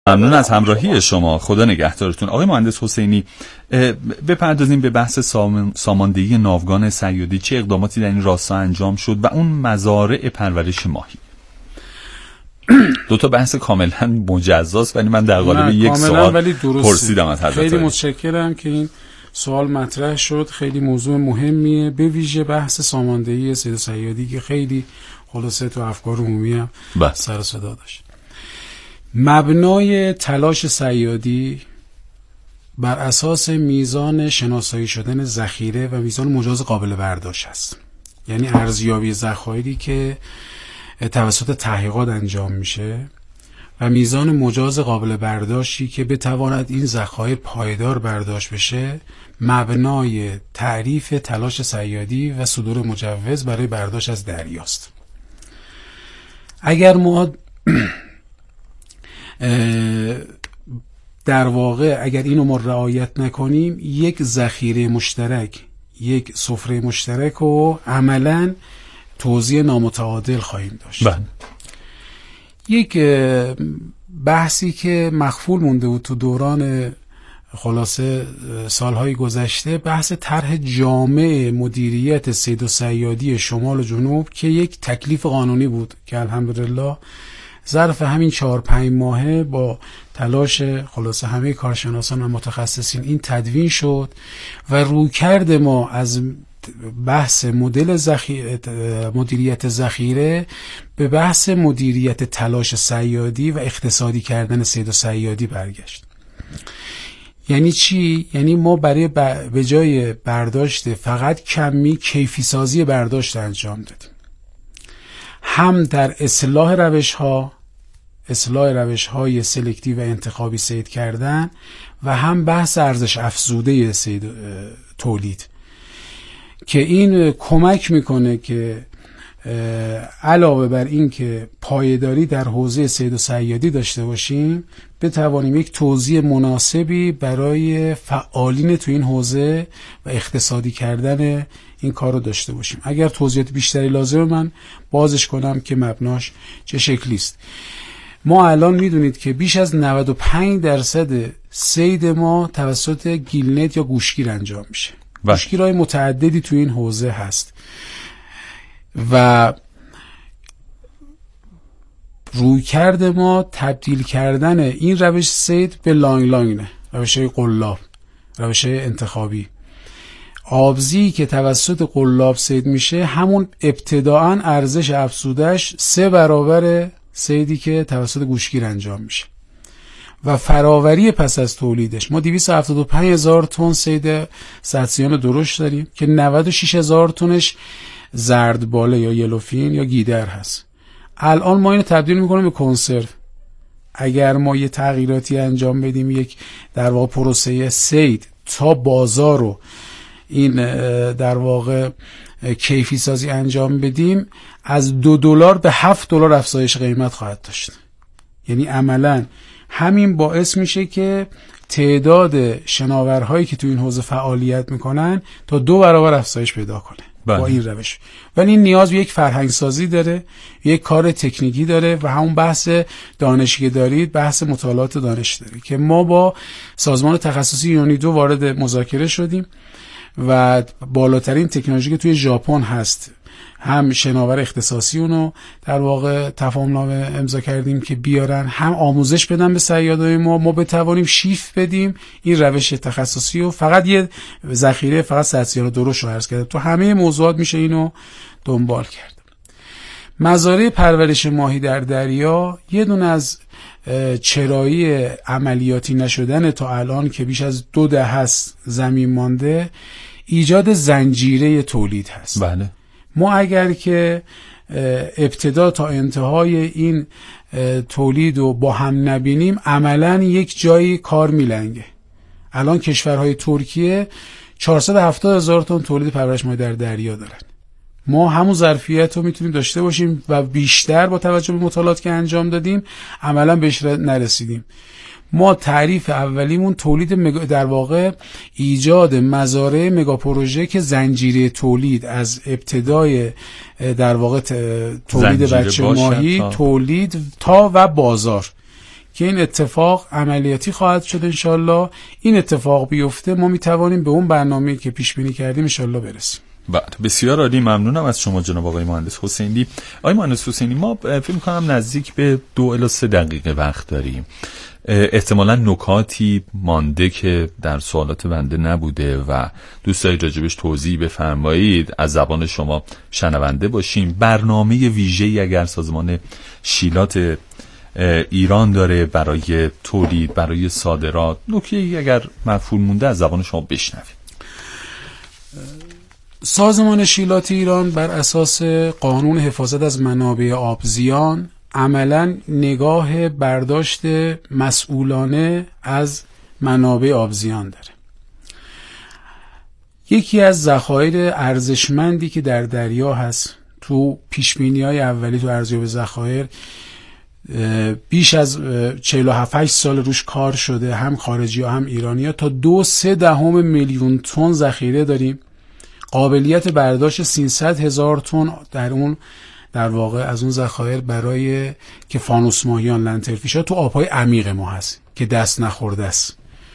ممنون از همراهی شما. خدا نگهدارتون. آقای مهندس حسینی، بپردازیم به بحث ساماندهی ناوگان صیادی. چه اقداماتی در این راستا انجام شد و اون مزارع پرورش ماهی؟ دو تا بحث کاملا مجزاست، ولی من در قالب یک سوال پرسیدم از حضرت. خیلی متشکرم که این سوال مطرح شد. خیلی موضوع مهمیه، به ویژه بحث ساماندهی صید و صیادی که خیلی خلاصه تو افکار عمومی هم سر و صدا داشت. مبنای تلاش صیادی بر اساس میزان شناسایی شدن ذخیره و میزان مجاز قابل برداشت است. یعنی ارزیابی ذخایری که توسط تحقیقات انجام میشه و میزان مجاز قابل برداشتی که بتواند این ذخایر پایدار برداشت بشه، مبنای تعریف تلاش صیادی و صدور مجوز برای برداشت از دریاست. اگر ما در واقع اگر اینو ما رعایت نکنیم، یک ذخیره مشترک، یک سفره مشترک و عملاً توزیع نامتعادل خواهیم داشت. یک بحثی که مخفول مونده بود تو دوران خلاصه سالهای گذشته، بحث طرح جامع مدیریت صید و صیادی شمال و جنوب که یک تکلیف قانونی بود که الحمدلله ظرف همین 4-5 ماهه با تلاش خلاصه همه کارشناسان و متخصصین این تدوین شد و رویکرد ما از بحث مدل مدیریت ذخیره به بحث مدیریت تلاش صیادی و اقتصادی کردن صید و صیادی برگشت. یعنی چی؟ یعنی ما برای به جای برداشت فقط کمی، کیفی سازی برداشت انجام دادیم. هم در اصلاح روش‌های سلکتیو و انتخابی صید کردن و هم بحث ارزش افزوده صید تولید که این کمک میکنه که علاوه بر این که پایداری در حوزه صید و صیادی داشته باشیم، بتوانیم یک توزیع مناسبی برای فعالین تو این حوزه و اقتصادی کردن این کار رو داشته باشیم. اگر توضیحات بیشتری لازمه من بازش کنم که مبناش چه شکلی است. ما الان میدونید که بیش از 95% صید ما توسط گیلنت یا گوشگیر انجام میشه. گوشگیرهای متعددی تو این حوزه هست و رویکرد ما تبدیل کردن این روش صید به لانگ روش‌های قلاب، روش‌های انتخابی. آبزی که توسط قلاب صید میشه همون ابتداعاً ارزش افزوده‌اش 3 برابر صیدی که توسط گوشگیر انجام میشه و فراوری پس از تولیدش. ما 275,000 تن صید سطحیان درشت داریم که 96,000 تنش زردباله یا یلوفین یا گیدر هست. الان ما اینو تبدیل میکنیم به کنسرو. اگر ما یه تغییراتی انجام بدیم، یک در واقع پروسه صید تا بازار رو این در واقع کیفی سازی انجام بدیم، از $2 به $7 افزایش قیمت خواهد داشت. یعنی عملاً همین باعث میشه که تعداد شناورهایی که تو این حوزه فعالیت میکنن تا 2 برابر افزایش پیدا کنه با این روش. ولی این نیاز به یک فرهنگ سازی داره، یک کار تکنیکی داره و همون بحث دانشی که دارید، بحث مطالعات دانش داره که ما با سازمان تخصصی یونیدو وارد مذاکره شدیم و بالاترین تکنولوژی که توی ژاپن هست، هم شناور اختصاصی اونو در واقع تفاهمنامه امضا کردیم که بیارن، هم آموزش بدن به صیادای ما بتوانیم شیف بدیم این روش تخصصی و فقط یه ذخیره فقط سطحیان درشت رو عرض کردم. تو همه موضوعات میشه اینو دنبال کرد. مزارع پرورش ماهی در دریا یه دونه از چرایی عملیاتی نشدن تا الان که بیش از 2 دهه هست زمین مانده، ایجاد زنجیره تولید هست. بله. ما اگر که ابتدا تا انتهای این تولید رو با هم نبینیم، عملاً یک جایی کار میلنگه. الان کشورهای ترکیه 470,000 تن تولید پرورش ماهی در دریا دارن. ما همون ظرفیت رو میتونیم داشته باشیم و بیشتر با توجه به مطالعات که انجام دادیم عملاً بهش نرسیدیم. ما تعریف اولیمون تولید در واقع ایجاد مزارع مگا پروژه که زنجیره تولید از ابتدای در واقع تولید بچه ماهی، تولید تا و بازار که این اتفاق عملیاتی خواهد شد انشالله. این اتفاق بیفته ما میتوانیم به اون برنامه‌ای که پیش بینی کردیم انشالله برسیم. بسیار عالی، ممنونم از شما جناب آقای مهندس حسینی. آقای مهندس حسینی، ما فکر می‌کنم نزدیک به 2 الی 3 دقیقه وقت داریم. احتمالاً نکاتی مانده که در سوالات بنده نبوده و دوست دارید راجبش توضیح بفرمایید، از زبان شما شنونده باشیم. برنامه ویژه‌ای اگر سازمان شیلات ایران داره برای تولید، برای صادرات، نکته‌ای اگر مفهوم مونده از زبان شما بشنویم. سازمان شیلات ایران بر اساس قانون حفاظت از منابع آبزیان عملاً نگاه برداشت مسئولانه از منابع آبزیان داره. یکی از ذخایر ارزشمندی که در دریا هست، تو پیشبینی‌های اولی تو ارزیابی ذخایر بیش از 47 سال روش کار شده، هم خارجی هم ایرانی ها، تا 2.3 میلیون تن ذخیره داریم. قابلیت برداشت 300,000 تن در واقع از اون ذخایر برای که فانوس ماهیان، لنترفیش ها تو آبهای عمیق ما هست که دست نخورده است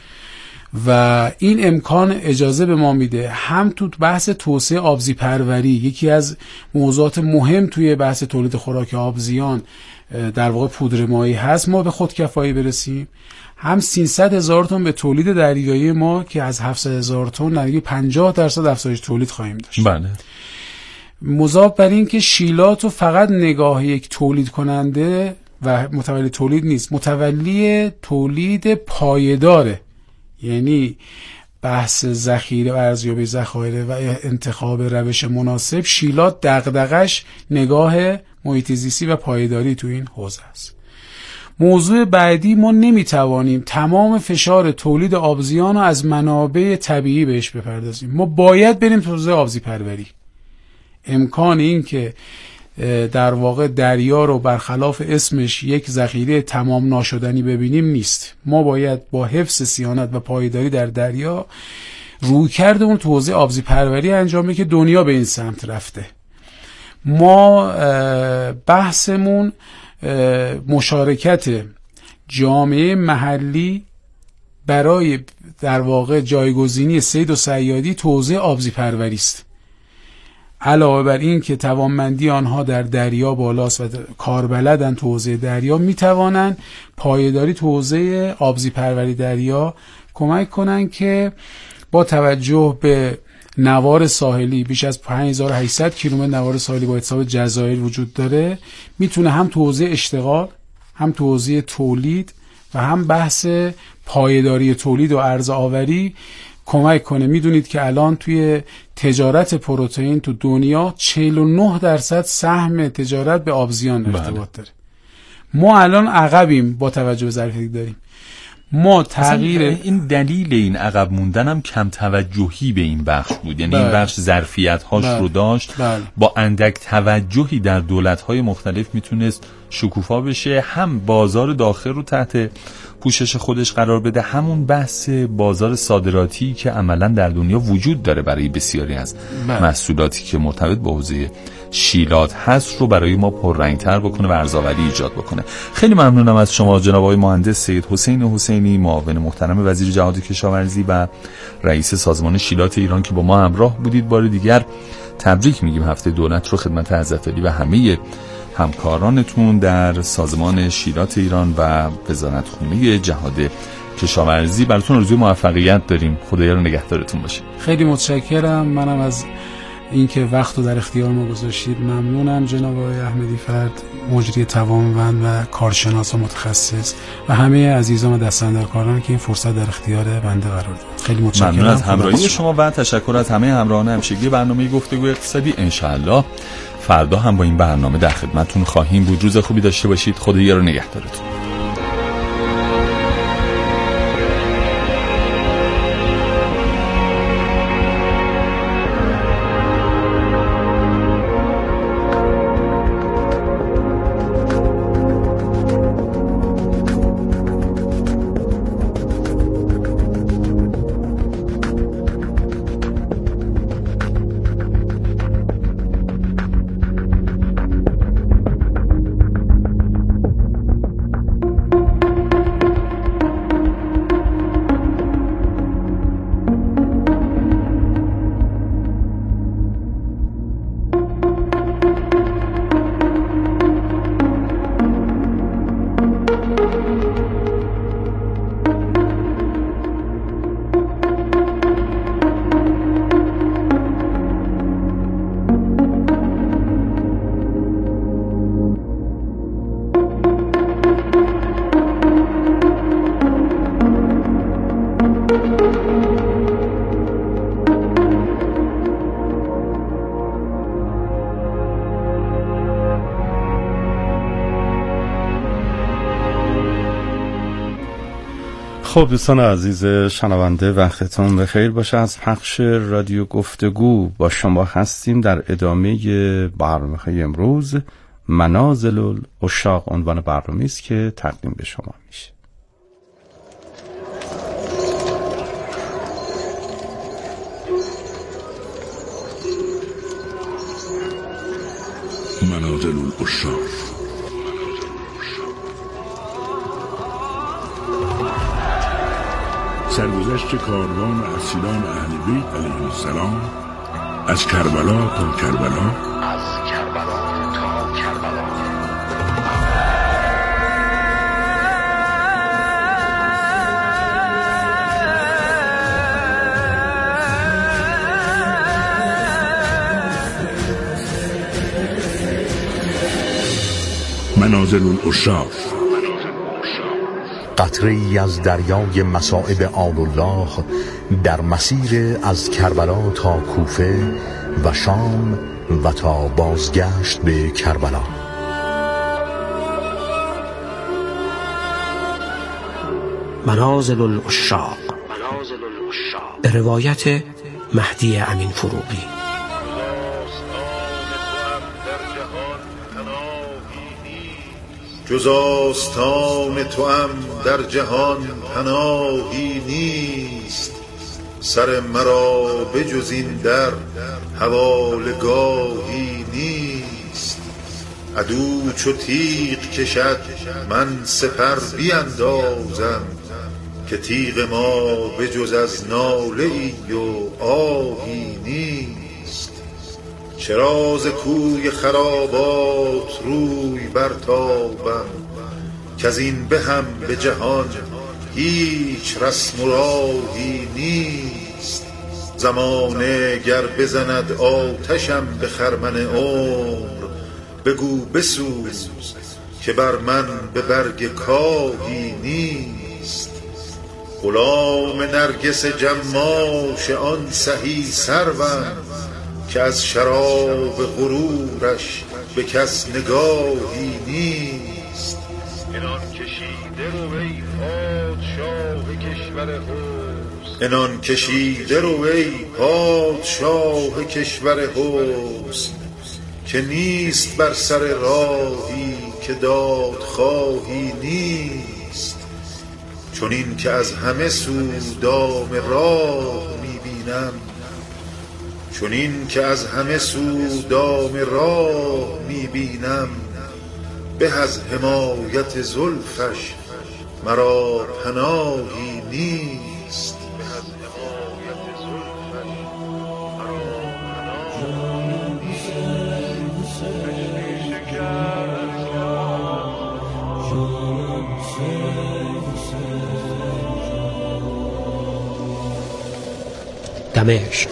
و این امکان اجازه به ما میده هم تو بحث توسعه آبزی پروری، یکی از موضوعات مهم توی بحث تولید خوراک آبزیان در واقع پودر ماهی هست، ما به خودکفایی برسیم، هم 300,000 تن به تولید دریایی ما که از 700,000 تن نزدیک 50% افزایش تولید خواهیم داشت. بله. مضاف بر این که شیلات رو فقط نگاه یک تولید کننده و متولی تولید نیست، متولی تولید پایداره. یعنی بحث ذخیره و ارزیابی ذخایر و انتخاب روش مناسب، شیلات دغدغش نگاه محیط زیستی و پایداری تو این حوزه است. موضوع بعدی، ما نمیتوانیم تمام فشار تولید آبزیان رو از منابع طبیعی بهش بپردازیم. ما باید بریم تو حوزه آبزی پروری. امکان این که در واقع دریا رو برخلاف اسمش یک ذخیره تمام ناشدنی ببینیم نیست. ما باید با حفظ صیانت و پایداری در دریا رویکردمون تو حوزه آبزی پروری انجامه که دنیا به این سمت رفته. ما بحثمون مشارکت جامعه محلی برای در واقع جایگزینی صید و صیادی تو حوزه آبزی پروری است. علاوه بر این که توانمندی آنها در دریا بالاست و کاربلدن تو حوزه دریا، میتوانن پایداری تو حوزه آبزی پروری دریا کمک کنن که با توجه به نوار ساحلی بیش از 5800 کیلومتر نوار ساحلی با حساب جزایر وجود داره، میتونه هم تو حوزه اشتغال، هم تو حوزه تولید و هم بحث پایداری تولید و ارز آوری کمک کنه. میدونید که الان توی تجارت پروتئین تو دنیا 49% سهم تجارت به آبزیان ارتباط داره. ما الان عقبیم با توجه به ظرفیتی داریم. ما تغییر این دلیل این عقب موندن هم کم توجهی به این بخش بود. یعنی این بخش ظرفیت هاش رو داشت، با اندک توجهی در دولت های مختلف میتونست شکوفا بشه، هم بازار داخل رو تحت پوشش خودش قرار بده، همون بحث بازار صادراتی که عملا در دنیا وجود داره برای بسیاری از محصولاتی که مرتبط با حوزه شیلات هست رو برای ما پررنگ‌تر بکنه و ارزآوری ایجاد بکنه. خیلی ممنونم از شما جناب آقای مهندس سید حسین حسینی، معاون محترم وزیر جهاد کشاورزی و رئیس سازمان شیلات ایران که با ما همراه بودید. بار دیگر تبریک میگیم هفته دولت رو خدمت حضرت علی و همه همکارانتون در سازمان شیلات ایران و وزارتخونه جهاد کشاورزی. براتون آرزوی موفقیت داریم. خدایا رو نگهدارتون باشه. خیلی متشکرم. منم از اینکه وقت رو در اختیار ما گذاشتید ممنونم. جناب آقای احمدی فرد، مجری توانمند و کارشناس و متخصص، و همه عزیزان و دستاندرکاران که این فرصت در اختیار بنده قرار داد. خیلی متشکرم. ممنون از همراهی شما و تشکر از همه همراهان همشگی برنامه گفتگو اقتصادی. انشاءالله فردا هم با این برنامه در خدمتتون خواهیم بود. روز خوبی داشته باشید. خدایا رو نگهدارتون. خب دوستان عزیز شنونده، وقتتون بخیر باشه. از پخش رادیو گفتگو با شما هستیم در ادامه برنامه امروز. منازل العشاق عنوان برنامه است که تقدیم به شما میشه. منازل العشاق. سرگذشت کاروان اسیران اهل بیت علیهم السلام از کربلا تا کربلا. منازل العشاق. قطره‌ای از دریای مصائب آل الله در مسیر از کربلا تا کوفه و شام و تا بازگشت به کربلا. منازل العشاق به روایت مهدی امین فروغی. جز آستان توام در جهان پناهی نیست، سر مرا بجز این در حوالگاهی نیست. عدو چو تیغ کشد من سپر بیندازم، که تیغ ما بجز از ناله ای و آهی نیست. چرا ز کوی خرابات روی برتابم، که از این به هم به جهان هیچ رسم و راهی نیست. زمانه گر بزند آتشم به خرمن عمر، بگو بسوز که بر من به برگ کاهی نیست. غلام نرگس جماش آن سهی سروم، که از شراب غرورش به کس نگاهی نیست. عنان کشیده رو ای پادشاه کشور حسن، که نیست بر سر راهی که دادخواهی نیست. چون این که از همه سو دام راه میبینم، چون این که از همه سو دام راه میبینم، به از حمایت زلفش مرا پناهی نیست. دمشق.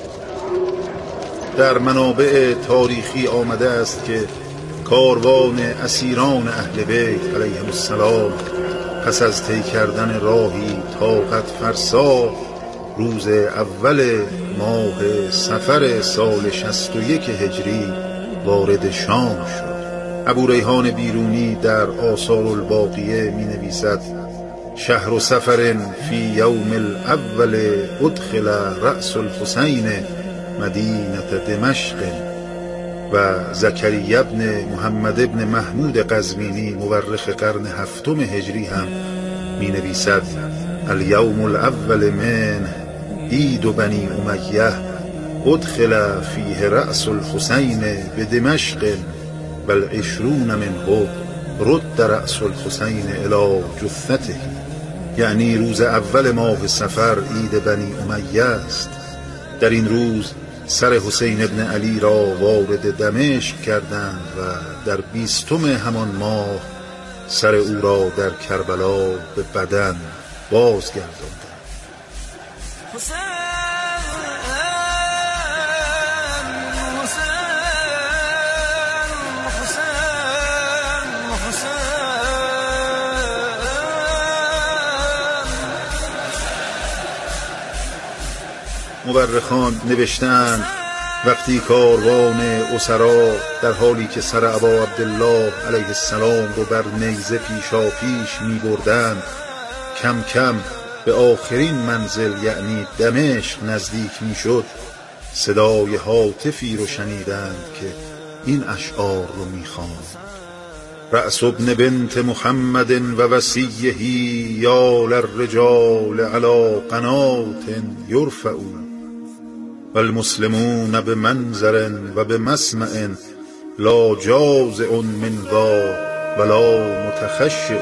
در منابع تاریخی آمده است که کاروان اسیران اهل بیت علیهم السلام پس از طی کردن راهی طاقت فرسا روز اول ماه صفر سال 61 هجری وارد شام شد. ابو ریحان بیرونی در آثار الباقیه می نویسد: شهر سفر فی یوم الاول ادخل رأس الحسین مدینه دمشق. و زکریا ابن محمد ابن محمود قزوینی مورخ قرن هفتم هجری هم می نویسد: الیوم الاول من عید بنی امیه ادخل فیه رأس الحسین بدمشق بل 20 منه رد رأس الحسین الی جثته. یعنی روز اول ماه صفر عید بنی امیه است. در این روز سر حسین ابن علی را وارد دمشق کردند و در 20 همان ماه سر او را در کربلا به بدن بازگرداندند. مورخان نوشتند وقتی کاروان اسرا در حالی که سر ابا عبدالله علیه السلام رو بر نیزه پیشا پیش می بردند کم کم به آخرین منزل یعنی دمشق نزدیک می شد، صدای هاتفی رو شنیدند که این اشعار رو می خواند: رأس ابن بنت محمد و وصیه یا للرجال علی قنات یرفعون و المسلمون بمنظر و بمسمع لا جازع من ذا ولا متخشع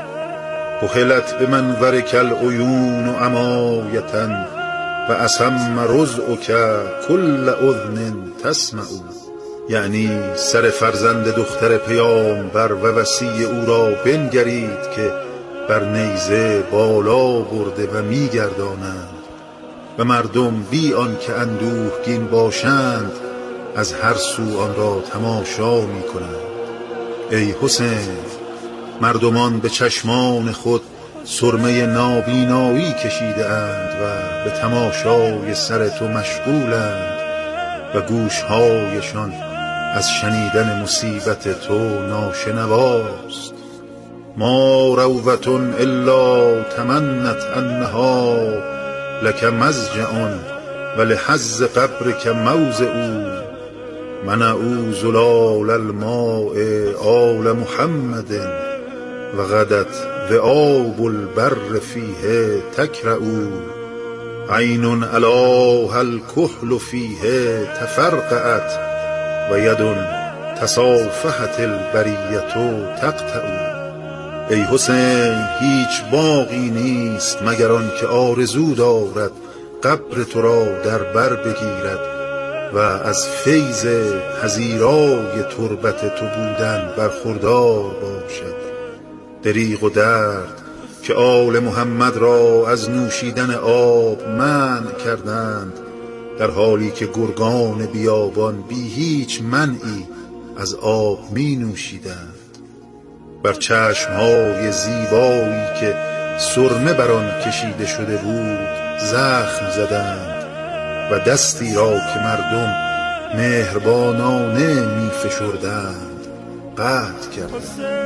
کحلت بمنظرک العیون عمایة و اسم رضعک کل اذن تسمع. یعنی سر فرزند دختر پیامبر و وصی او را بنگرید که بر نیزه بالا برده و میگردانند و مردم بی آن که اندوهگین باشند از هر سو آن را تماشا می کنند. ای حسین، مردمان به چشمان خود سرمه نابینایی کشیده اند و به تماشای سر تو مشغولند و گوشهایشان از شنیدن مصیبت تو ناشنواست. ما روضة الا تمنت انها لک مضجع و لحظ قبرک موضع منعوا زلال الماء آل محمد و غدت ذئاب البر فیه تکرع عین علاها الکحل فیه تفرقعت و ید تصافحت البریة تقطع. ای حسین، هیچ باغی نیست مگر آن که آرزو دارد قبر تو را در بر بگیرد و از فیض پذیرای تربت تو بودن برخوردار باشد. دریغ و درد که آل محمد را از نوشیدن آب منع کردند، در حالی که گرگان بیابان بی هیچ منعی از آب می نوشیدند. بر چشمهای زیبایی که سرمه بر آن کشیده شده بود زخم زدند و دستی را که مردم مهربانانه می فشردند قطع کردند.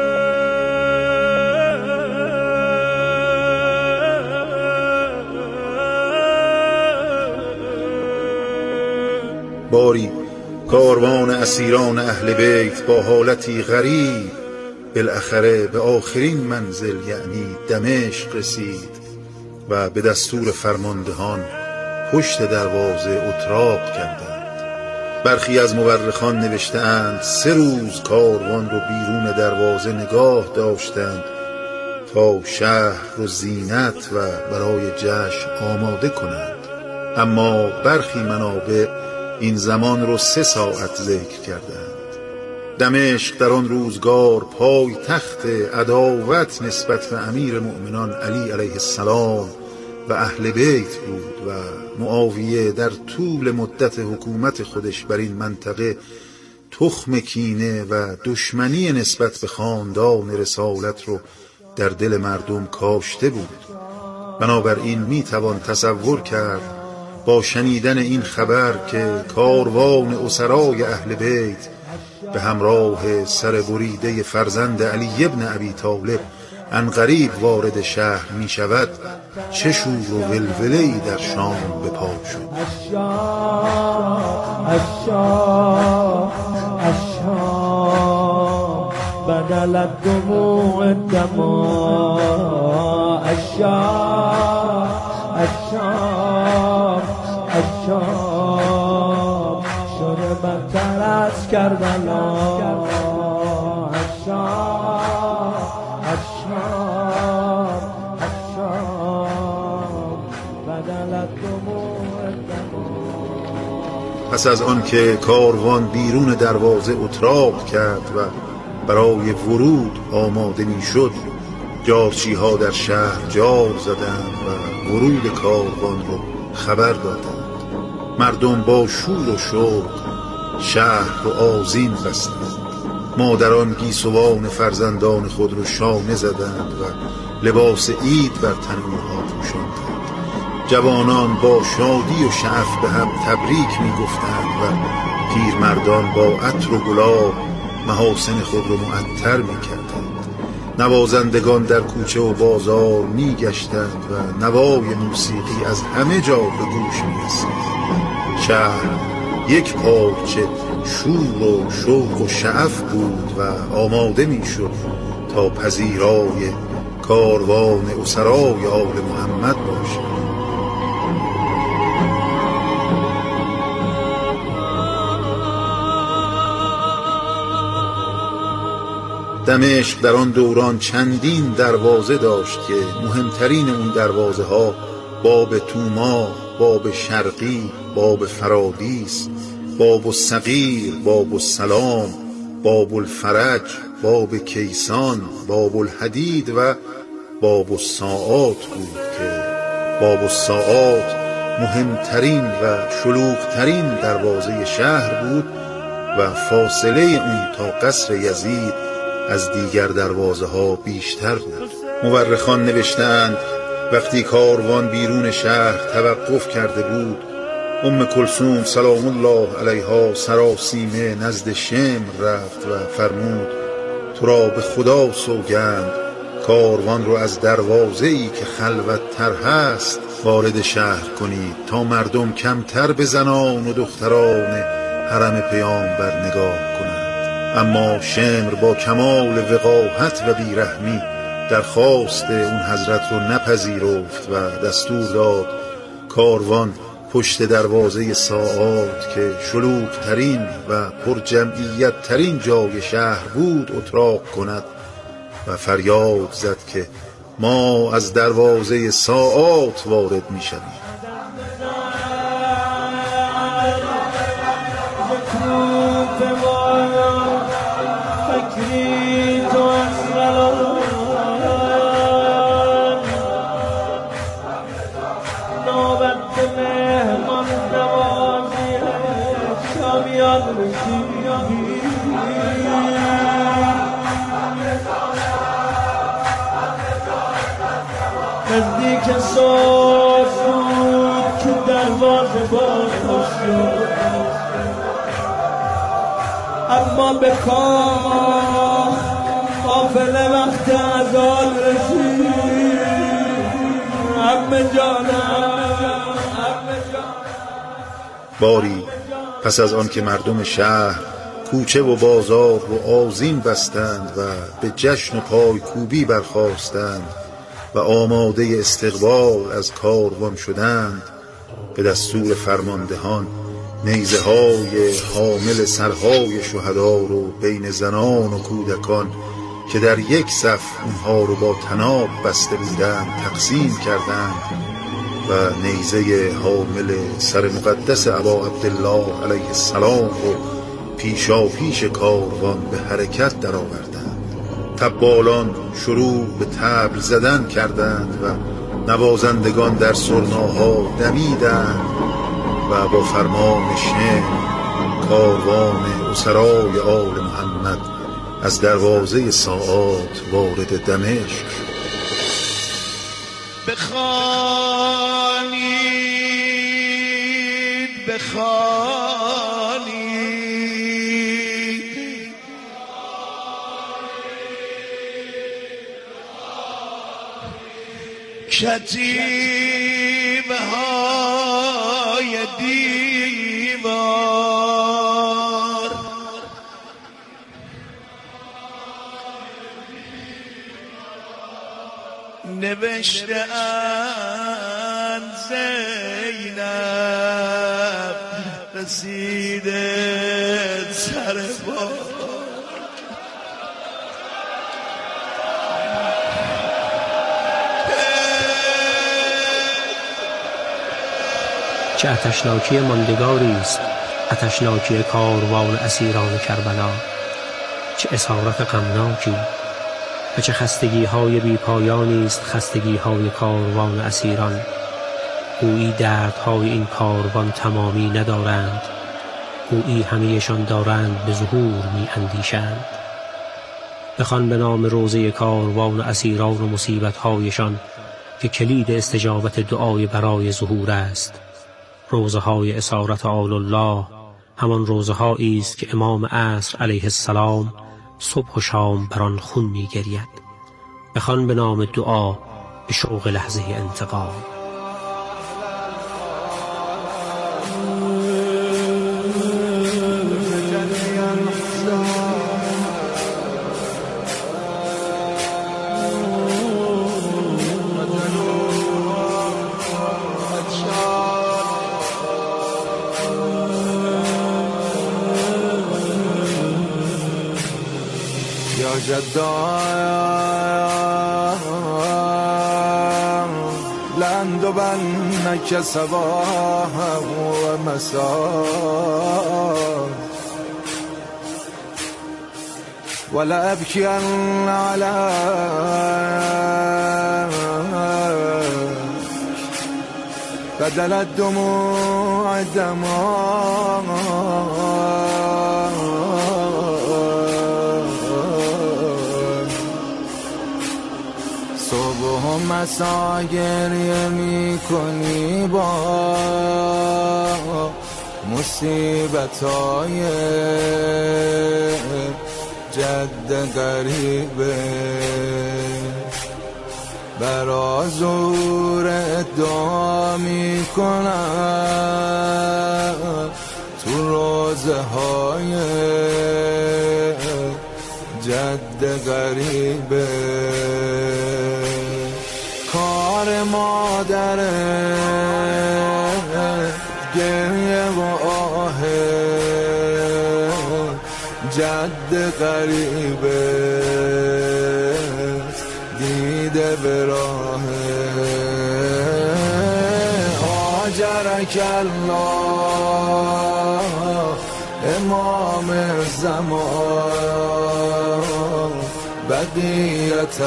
باری کاروان اسیران اهل بیت با حالتی غریب بالاخره به آخرین منزل یعنی دمشق رسید و به دستور فرماندهان پشت دروازه اتراق کردند. برخی از مورخان نوشته‌اند 3 روز کاروان رو بیرون دروازه نگاه داشتند تا شهر و زینت و برای جشن آماده کنند، اما برخی منابع این زمان رو 3 ساعت ذکر کردند. دمشق در آن روزگار پای تخت عداوت نسبت به امیر مؤمنان علی علیه السلام و اهل بیت بود و معاویه در طول مدت حکومت خودش بر این منطقه تخم کینه و دشمنی نسبت به خاندان رسالت رو در دل مردم کاشته بود. بنابراین میتوان تصور کرد با شنیدن این خبر که کاروان اسرای اهل بیت به همراه سر بریده فرزند علی ابن ابی طالب عنقریب وارد شهر می شود چه شور و ولوله‌ای در شام به پا شد. بدلت دموع الدماء الشام شده بدتر از کربلا الشام بدلت دموع الدماء. پس از آن که کاروان بیرون دروازه اتراق کرد و برای ورود آماده می شد، جارچی ها در شهر جار زدند و ورود کاروان رو خبر دادند. مردم با شور و شوق شهر رو آذین بستند. مادران گیسوان فرزندان خود رو شانه زدند و لباس عید بر تن اونها پوشاندند. جوانان با شادی و شعف به هم تبریک می گفتند و پیرمردان با عطر و گلاب محاسن خود رو معطر می کردند. نوازندگان در کوچه و بازار می گشتند و نوای موسیقی از همه جا به گوش می رسید. شهر یک پارچه شور و شوق و شعف بود و آماده می شد تا پذیرای کاروان اسرای آل محمد باشد. دمشق در آن دوران چندین دروازه داشت که مهمترین اون دروازه ها باب توما، باب شرقی، باب فرادیس، باب الصغیر، باب السلام، باب الفرج، باب کیسان، باب الحدید و باب الساعات بود که باب الساعات مهمترین و شلوغترین دروازه شهر بود و فاصله اون تا قصر یزید از دیگر دروازه ها بیشتر بود. مورخان نوشتند وقتی کاروان بیرون شهر توقف کرده بود، کلثوم سلام الله علیها سراسیمه نزد شمر رفت و فرمود تو را به خدا سوگند کاروان رو از دروازه‌ای که خلوت‌تر هست وارد شهر کنید تا مردم کمتر به زنان و دختران حرم پیامبر نگاه کنند. اما شمر با کمال وقاحت و بیرحمی درخواست اون حضرت رو نپذیرفت و دستور داد کاروان پشت دروازه ساعات که شلوغ ترین و پر جمعیت ترین جای شهر بود اتراق کند و فریاد زد که ما از دروازه ساعات وارد می شویم. نزدیک ساز بود که دروازه باز شد، اما به کام قافله وقت اذان رسید. عمه جانم باری پس از آن که مردم شهر کوچه و بازار و آذین بستند و به جشن و پایکوبی برخاستند و آماده استقبال از کاروان شدند، به دستور فرماندهان نیزه های حامل سرهای شهدا رو بین زنان و کودکان که در یک صف اونها رو با طناب بسته بودند تقسیم کردند و نیزه حامل سر مقدس ابا عبدالله علیه السلام رو پیشا پیش کاروان به حرکت درآوردند. تبالان شروع به طبل زدن کردند و نوازندگان در سرناها دمیدند و با فرمان شمر کاروان اسرای آل محمد از دروازه ساعات وارد دمشق شد. بخوانید کتیبه های دیوار نوشته اند زینب رسیده سر بار. چه آتشناکی ماندگاری است آتشناکی کاروان اسیران کربلا، چه اسارت غمناکی و چه خستگی های بی پایانی است خستگی های کاروان اسیران. گویی دردهای این کاروان تمامی ندارند، گویی همه‌شان دارند به ظهور می اندیشند. بخوان به نام روضه کاروان اسیران و مصیبت هایشان که کلید استجابت دعای برای ظهور است. روزه های اسارت آل الله همان روزه هایی است که امام عصر علیه السلام صبح و شام بر آن خون می گرید. بخوان به نام دعا به شوق لحظه انتقام. لأندبنك صباحا ومساء ولأبكين عليك بدل الدموع دماء مسا گریه می کنی با مصیبتای جد غریبه برا زور ادعا می کنم تو روزه های جد غریبه کار مادره گریه و آه جد غریبه دیده به راه آجرک الله امام زمان بقیت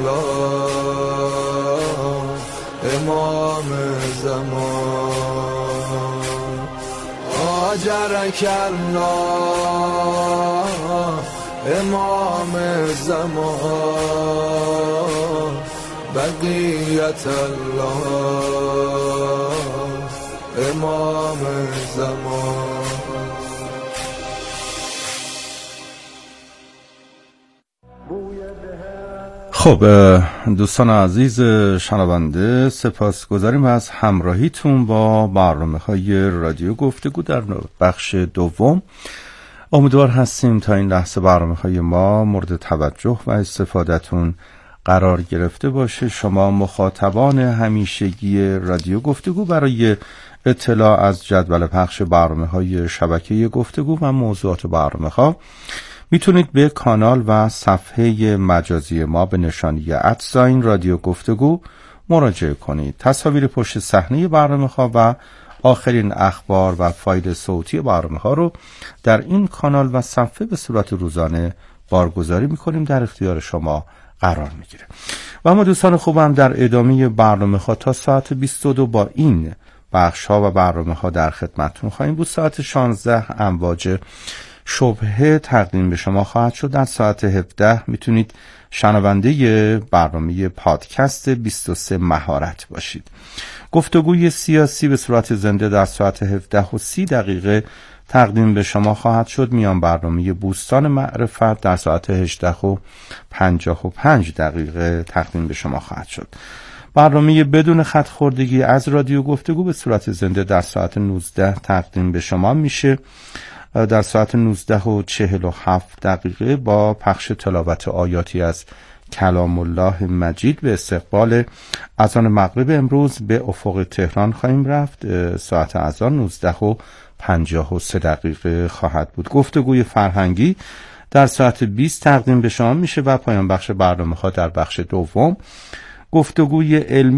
الله امام زمان آجرک الله امام زمان بقیت الله امام زمان. خب دوستان عزیز شنونده، سپاسگزاریم از همراهیتون با برنامه‌های رادیو گفتگو در بخش دوم. امیدوار هستیم تا این لحظه برنامه‌های ما مورد توجه و استفادهتون قرار گرفته باشه. شما مخاطبان همیشگی رادیو گفتگو برای اطلاع از جدول پخش برنامه‌های شبکه گفتگو و موضوعات برنامه‌ها میتونید به کانال و صفحه مجازی ما به نشانی @ رادیو گفتگو مراجعه کنید. تصاویر پشت صحنه برنامه‌ها و آخرین اخبار و فایل صوتی برنامه‌ها رو در این کانال و صفحه به صورت روزانه بارگذاری میکنیم، در اختیار شما قرار میگیره. و اما دوستان خوبم، در ادامه برنامه‌ها تا ساعت 22 با این بخش‌ها و برنامه‌ها در خدمتتون خواهیم بود. ساعت 16 امواج شبهه تقدیم به شما خواهد شد. در ساعت 17 میتونید شنونده برنامه پادکست 23 مهارت باشید. گفتگوی سیاسی به صورت زنده در ساعت 17:30 تقدیم به شما خواهد شد. میان برنامه بوستان معرفت در ساعت 18:55 تقدیم به شما خواهد شد. برنامه بدون خط خوردگی از رادیو گفتگو به صورت زنده در ساعت 19 تقدیم به شما میشه. در ساعت 19:47 با پخش تلاوت آیاتی از کلام الله مجید به استقبال اذان مغرب امروز به افق تهران خواهیم رفت. ساعت اذان 19:53 خواهد بود. گفتگوی فرهنگی در ساعت 20 تقدیم به شما میشه و پایان بخش برنامه‌ها در بخش دوم گفتگوی علمی